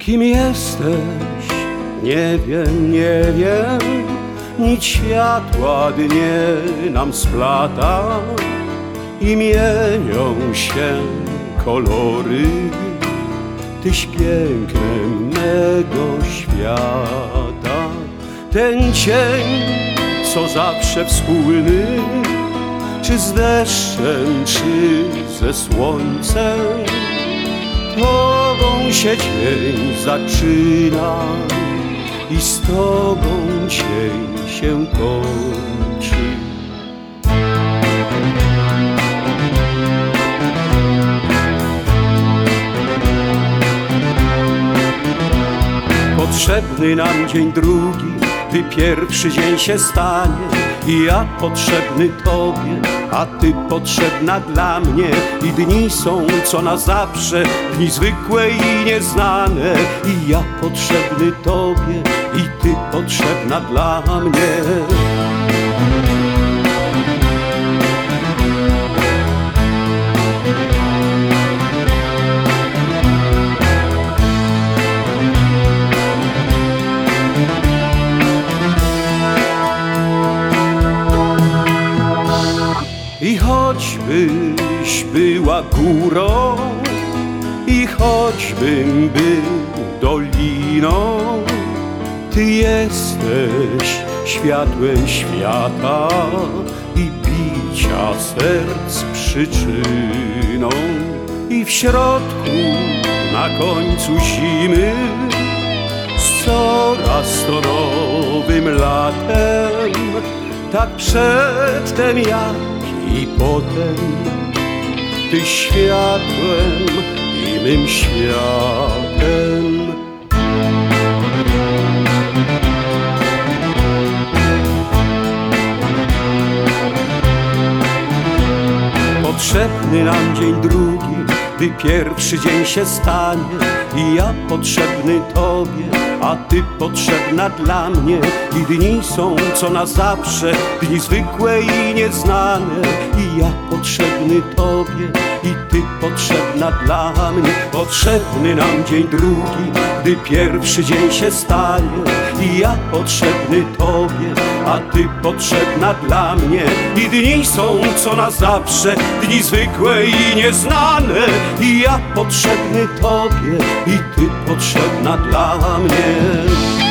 Kim jesteś? Nie wiem, nie wiem. Nic światła dnie nam splata i mienią się kolory. Tyś pięknem mego świata. Ten cień, co zawsze wspólny, czy z deszczem, czy ze słońcem, tobą się dzień zaczyna i z tobą dzień się kończy. Potrzebny nam dzień drugi, gdy pierwszy dzień się stanie. I ja potrzebny tobie, a ty potrzebna dla mnie. I dni są co na zawsze, dni zwykłe i nieznane. I ja potrzebny tobie, i ty potrzebna dla mnie. I choćbyś była górą, i choćbym był doliną, ty jesteś światłem świata i bicia serc przyczyną. I w środku, na końcu zimy, z coraz to nowym latem, tak przedtem jak i potem, ty światłem i mym światem. Potrzebny nam dzień drugi, gdy pierwszy dzień się stanie. I ja potrzebny tobie, a ty potrzebna dla mnie. I dni są co na zawsze, dni zwykłe i nieznane. I ja potrzebny tobie, i ty potrzebna dla mnie. Potrzebny nam dzień drugi, gdy pierwszy dzień się stanie. I ja potrzebny tobie, a ty potrzebna dla mnie. I dni są co na zawsze, dni zwykłe i nieznane. I ja potrzebny tobie, i ty potrzebna dla mnie.